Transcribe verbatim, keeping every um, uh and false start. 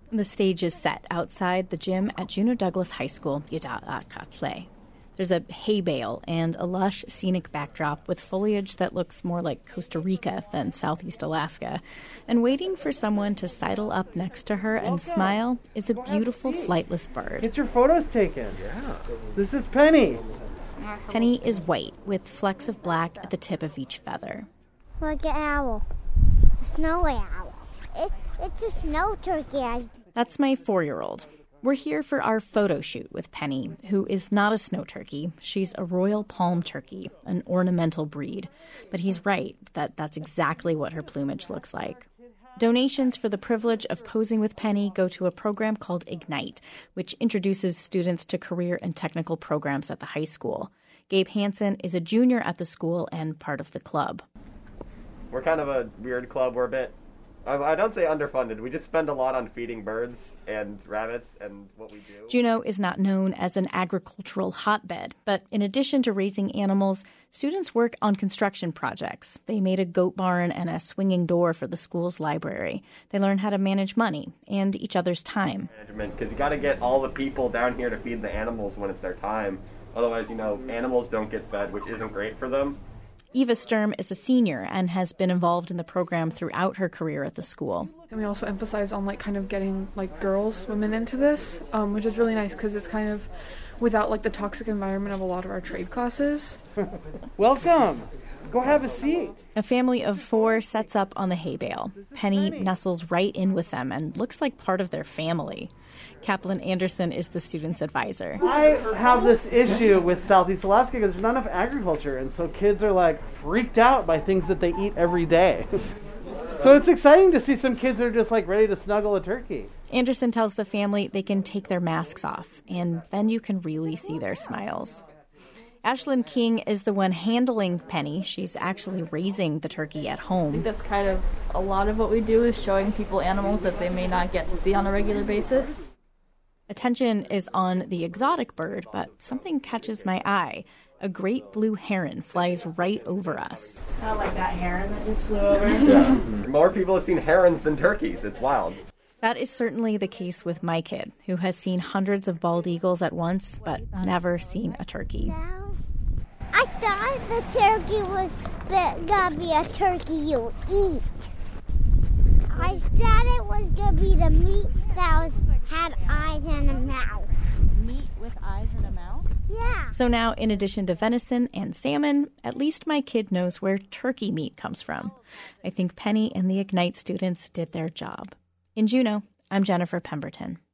The stage is set outside the gym at Juneau Douglas High School, Yida'at. There's a hay bale and a lush, scenic backdrop with foliage that looks more like Costa Rica than Southeast Alaska. And waiting for someone to sidle up next to her and Welcome. smile is a beautiful flightless bird. Get your photos taken. Yeah. This is Penny. Penny is white with flecks of black at the tip of each feather. Like an owl. A snowy owl. It, it's a snow turkey. That's my four-year-old. We're here for our photo shoot with Penny, who is not a snow turkey. She's a royal palm turkey, an ornamental breed. But he's right that that's exactly what her plumage looks like. Donations for the privilege of posing with Penny go to a program called Ignite, which introduces students to career and technical programs at the high school. Gabe Hansen is a junior at the school and part of the club. We're kind of a weird club. We're a bit, I don't say underfunded. We just spend a lot on feeding birds and rabbits and what we do. Juneau is not known as an agricultural hotbed, but in addition to raising animals, students work on construction projects. They made a goat barn and a swinging door for the school's library. They learn how to manage money and each other's time. Management, because you got to get all the people down here to feed the animals when it's their time. Otherwise, you know, animals don't get fed, which isn't great for them. Eva Sturm is a senior and has been involved in the program throughout her career at the school. And we also emphasize on like kind of getting like girls, women into this, um, which is really nice because it's kind of without like the toxic environment of a lot of our trade classes. Welcome. Go have a seat. A family of four sets up on the hay bale. Penny nestles right in with them and looks like part of their family. Kaplan Anderson is the student's advisor. I have this issue with Southeast Alaska because there's not enough agriculture, and so kids are like freaked out by things that they eat every day. So it's exciting to see some kids that are just like ready to snuggle a turkey. Anderson tells the family they can take their masks off, and then you can really see their smiles. Ashlyn King is the one handling Penny. She's actually raising the turkey at home. I think that's kind of a lot of what we do is showing people animals that they may not get to see on a regular basis. Attention is on the exotic bird, but something catches my eye. A great blue heron flies right over us. Not like that heron that just flew over. Yeah. More people have seen herons than turkeys. It's wild. That is certainly the case with my kid, who has seen hundreds of bald eagles at once, but never seen a turkey. I thought the turkey was gonna be a turkey you eat. I thought it was gonna be the meat that was had eyes and a mouth. Meat with eyes and a mouth? Yeah. So now, in addition to venison and salmon, at least my kid knows where turkey meat comes from. I think Penny and the Ignite students did their job. In Juneau, I'm Jennifer Pemberton.